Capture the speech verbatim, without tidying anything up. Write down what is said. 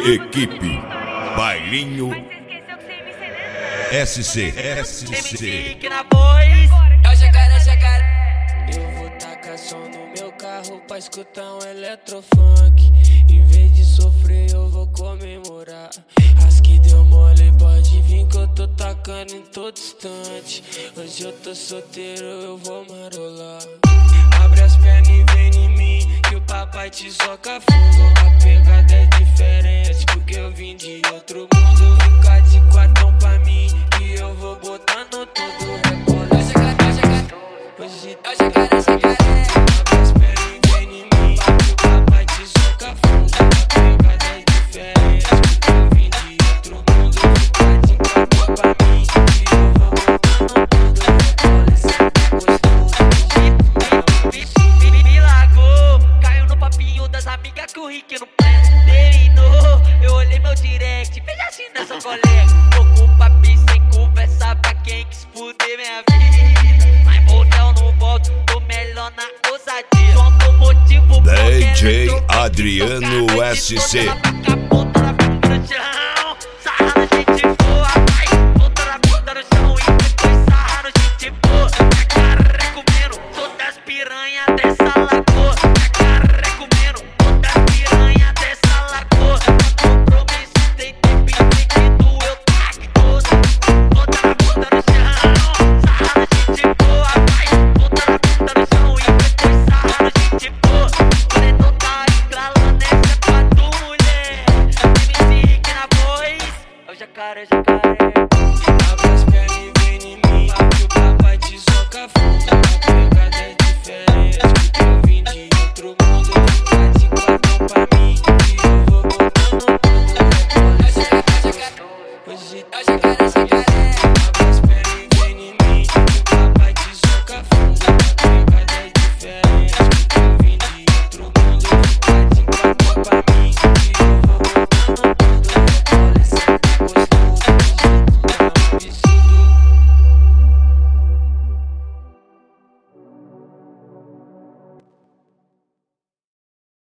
Equipe Bailinho S C S C. Eu vou tacar som no meu carro pra escutar um eletrofunk. Em vez de sofrer eu vou comemorar. As que deu mole pode vir que eu tô tacando em todo instante. Hoje eu tô solteiro, eu vou marolar. Abre as pernas e vem em mim, que o papai te soca fundo. A pegada é diferente, porque eu vim de outro mundo. Fica de quatão pra mim, que eu vou botando tudo. Rebola, hoje eu já quero, já quero. Abre as pernas e vem em mim, que o papai te soca fundo. A pegada é diferente, porque eu vim de outro mundo. Fica de quatão pra mim, que eu vou botando tudo. Rebola, esse é gostoso. Me largou, caiu no papinho das amigas que o Rick não terminou. Eu olhei meu direct, fez assim nessa colega. Tô com o papi sem conversa pra quem quis fuder minha vida. Mas motel não volto, tô melhor na ousadia. Só motivo D J Adriano S C. Jacaré, jacaré. Abre as pernas e vem em mim, que o papai te soca fundo. A pegada é diferente, porque eu vim de outro mundo. Fica de quatão pra mim, que eu vou botando tudo. Rebola, jacaré, jacaré. Hoje eu jacaré, jacaré.